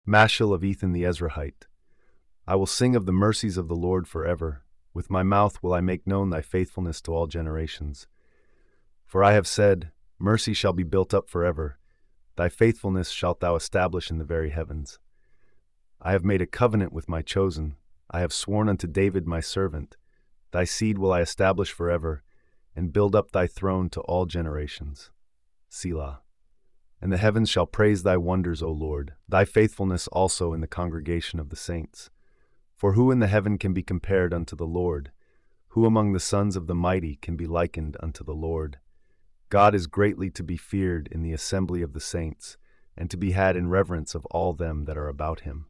Mashal of Ethan the Ezrahite. I will sing of the mercies of the Lord forever. With my mouth will I make known thy faithfulness to all generations. For I have said, mercy shall be built up forever. Thy faithfulness shalt thou establish in the very heavens. I have made a covenant with my chosen. I have sworn unto David my servant. Thy seed will I establish forever, and build up thy throne to all generations. Selah. And the heavens shall praise thy wonders, O Lord, thy faithfulness also in the congregation of the saints. For who in the heaven can be compared unto the Lord? Who among the sons of the mighty can be likened unto the Lord? God is greatly to be feared in the assembly of the saints, and to be had in reverence of all them that are about him.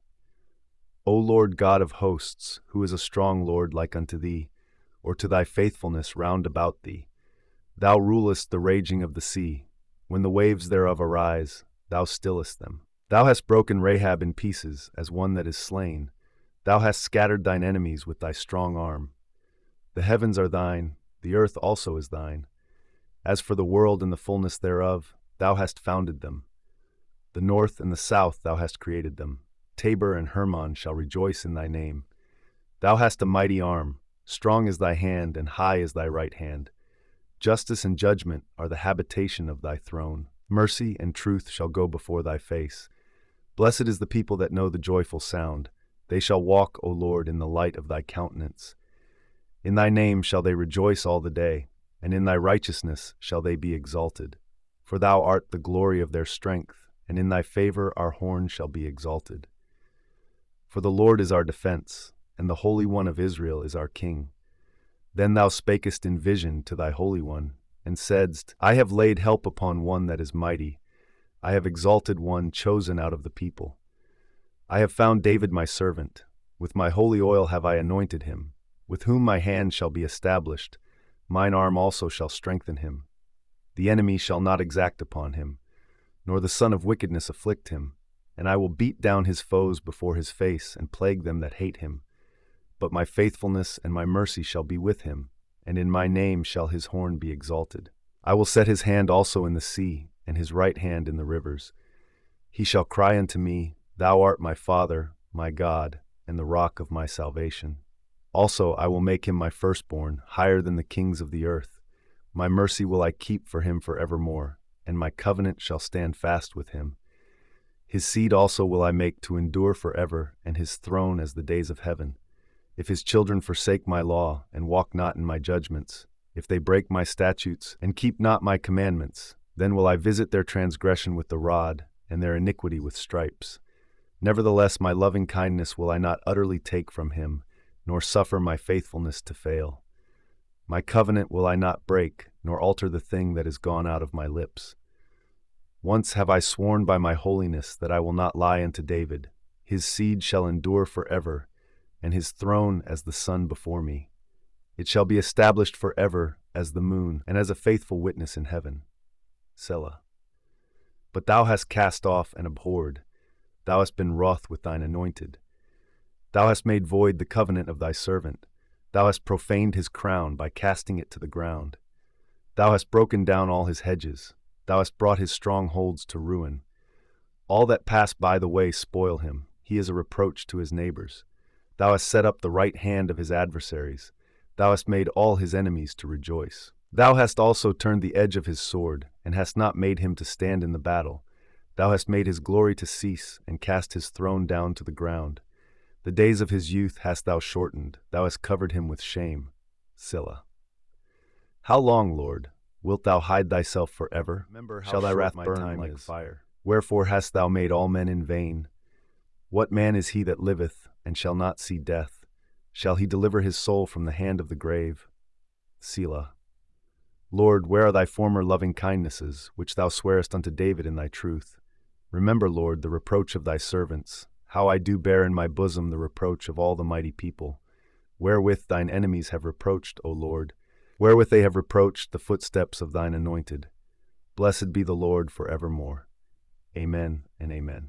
O Lord God of hosts, who is a strong Lord like unto thee, or to thy faithfulness round about thee? Thou rulest the raging of the sea. When the waves thereof arise, thou stillest them. Thou hast broken Rahab in pieces, as one that is slain. Thou hast scattered thine enemies with thy strong arm. The heavens are thine, the earth also is thine. As for the world and the fullness thereof, thou hast founded them. The north and the south thou hast created them. Tabor and Hermon shall rejoice in thy name. Thou hast a mighty arm, strong is thy hand, and high is thy right hand. Justice and judgment are the habitation of thy throne. Mercy and truth shall go before thy face. Blessed is the people that know the joyful sound. They shall walk, O Lord, in the light of thy countenance. In thy name shall they rejoice all the day, and in thy righteousness shall they be exalted. For thou art the glory of their strength, and in thy favor our horn shall be exalted. For the Lord is our defense, and the Holy One of Israel is our King. Then thou spakest in vision to thy Holy One, and saidst, I have laid help upon one that is mighty. I have exalted one chosen out of the people. I have found David my servant. With my holy oil have I anointed him, with whom my hand shall be established. Mine arm also shall strengthen him. The enemy shall not exact upon him, nor the son of wickedness afflict him. And I will beat down his foes before his face, and plague them that hate him. But my faithfulness and my mercy shall be with him, and in my name shall his horn be exalted. I will set his hand also in the sea, and his right hand in the rivers. He shall cry unto me, Thou art my Father, my God, and the rock of my salvation. Also I will make him my firstborn, higher than the kings of the earth. My mercy will I keep for him forevermore, and my covenant shall stand fast with him. His seed also will I make to endure forever, and his throne as the days of heaven. If his children forsake my law, and walk not in my judgments, if they break my statutes, and keep not my commandments, then will I visit their transgression with the rod, and their iniquity with stripes. Nevertheless my loving kindness will I not utterly take from him, nor suffer my faithfulness to fail. My covenant will I not break, nor alter the thing that is gone out of my lips. Once have I sworn by my holiness that I will not lie unto David. His seed shall endure forever, and his throne as the sun before me. It shall be established forever as the moon, and as a faithful witness in heaven. Selah. But thou hast cast off and abhorred. Thou hast been wroth with thine anointed. Thou hast made void the covenant of thy servant. Thou hast profaned his crown by casting it to the ground. Thou hast broken down all his hedges. Thou hast brought his strongholds to ruin. All that pass by the way spoil him. He is a reproach to his neighbors. Thou hast set up the right hand of his adversaries. Thou hast made all his enemies to rejoice. Thou hast also turned the edge of his sword, and hast not made him to stand in the battle. Thou hast made his glory to cease, and cast his throne down to the ground. The days of his youth hast thou shortened. Thou hast covered him with shame. Selah. How long, Lord, wilt thou hide thyself forever? Shall thy wrath burn like fire? Wherefore hast thou made all men in vain? What man is he that liveth, and shall not see death? Shall he deliver his soul from the hand of the grave? Selah. Lord, where are thy former loving kindnesses, which thou swarest unto David in thy truth? Remember, Lord, the reproach of thy servants, how I do bear in my bosom the reproach of all the mighty people, wherewith thine enemies have reproached, O Lord, wherewith they have reproached the footsteps of thine anointed. Blessed be the Lord for evermore. Amen and amen.